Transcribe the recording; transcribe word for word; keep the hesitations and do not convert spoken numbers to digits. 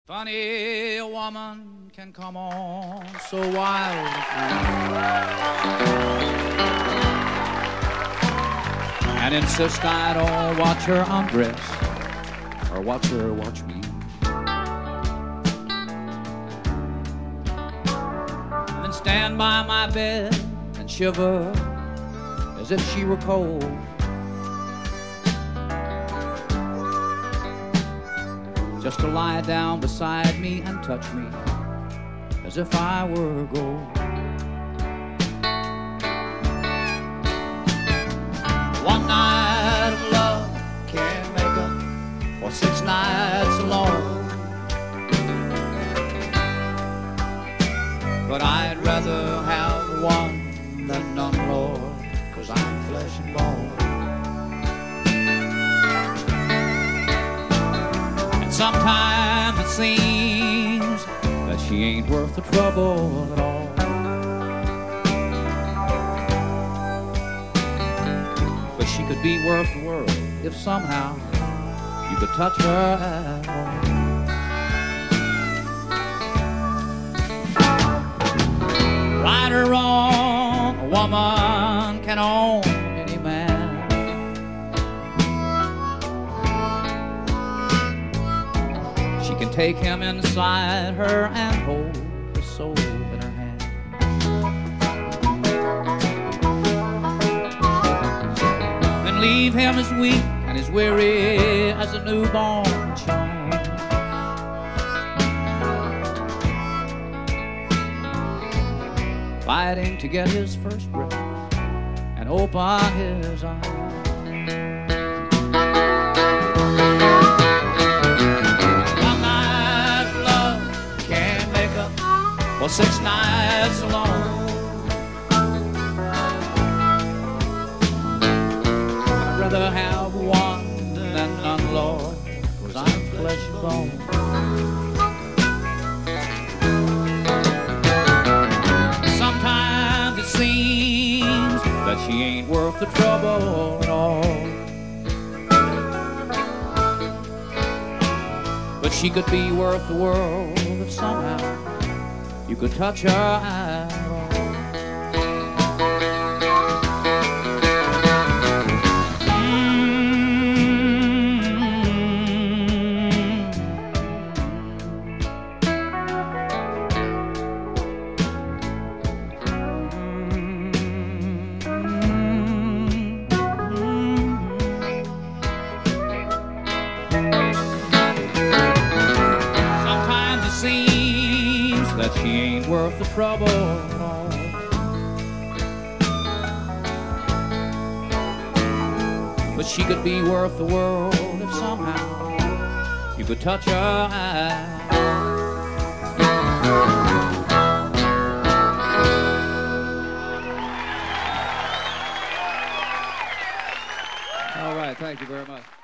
Funny a woman can come on so wild and insist I don't watch her undress or watch her watch me, and then stand by my bed and shiver as if she were cold. Just to lie down beside me and touch me as if I were gold. One night of love can't make up for six nights alone, but I'd rather have one than none, Lord, 'cause I'm flesh and bone. Sometimes it seems that she ain't worth the trouble at all, but she could be worth the world if somehow you could touch her at all. Right or wrong, a woman can own any man. She can take him inside her and hold his soul in her hand. Then leave him as weak and as weary as a newborn child. Fighting to get his first breath and open his eyes. For six nights alone, I'd rather have one than none, Lord, 'cause I'm flesh and bone. Sometimes it seems that she ain't worth the trouble at all, but she could be worth the world if somehow you could touch her at all. Sometimes it seems that she ain't worth the trouble at all, but she could be worth the world if somehow you could touch her eye. All right, thank you very much.